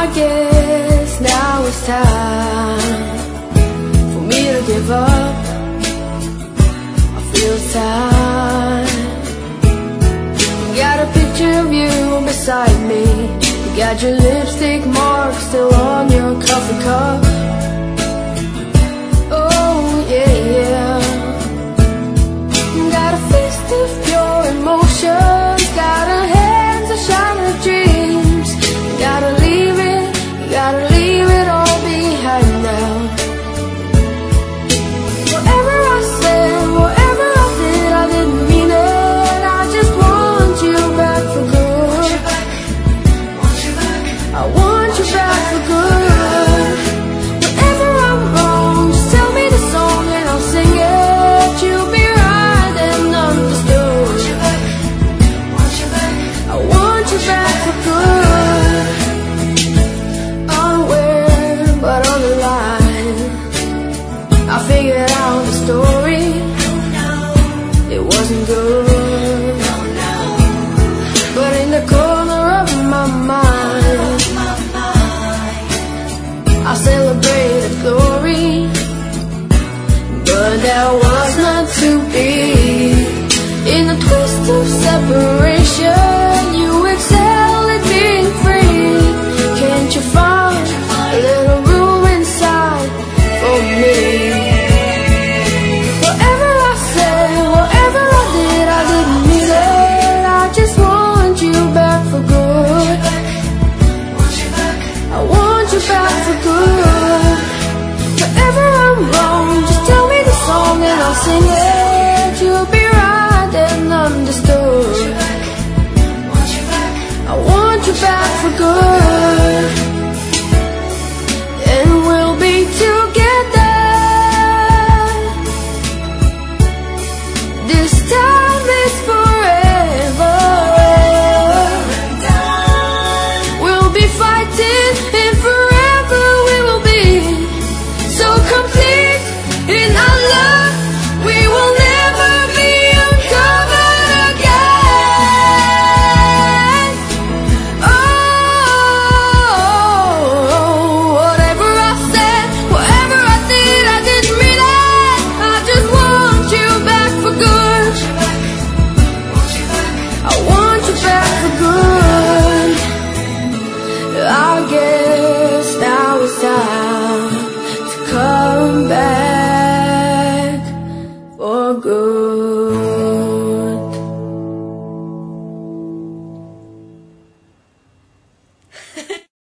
I guess now it's time for me to give up. I feel it's time. Got a picture of you beside me. You got your lipstick mark still on your coffee cup. Oh yeah, yeah. Got a fist of pure emotions, got a hands of shattered dreams. You gotta leave it all behind now. Whatever I said, whatever I did, I didn't mean it. I just want you back for good. I want you back for good. Whenever I'm wrong, just tell me the song and I'll sing it. You'll be right and understood. I want you back for good. Unaware but on the line, I figured out the story. It wasn't good, but in the corner of my mind, I celebrated glory. But that was not to be. In the twist of separation, you excel at being free. Can't you find a little room inside for me? Whatever I said, whatever I did, I didn't mean it. I just want you back for good. I want you back for good. Whenever I'm wrong, just tell me the song and I'll sing it. You'll be right and understood. I want you back for good. And we'll be together. This time is forever. We'll be fighting and forever we will be so complete in our love. We will never be uncovered again. Oh, whatever I said, whatever I did, I didn't mean it. I just want you back for good. I want you back for good. I guess now it's time to come back for good.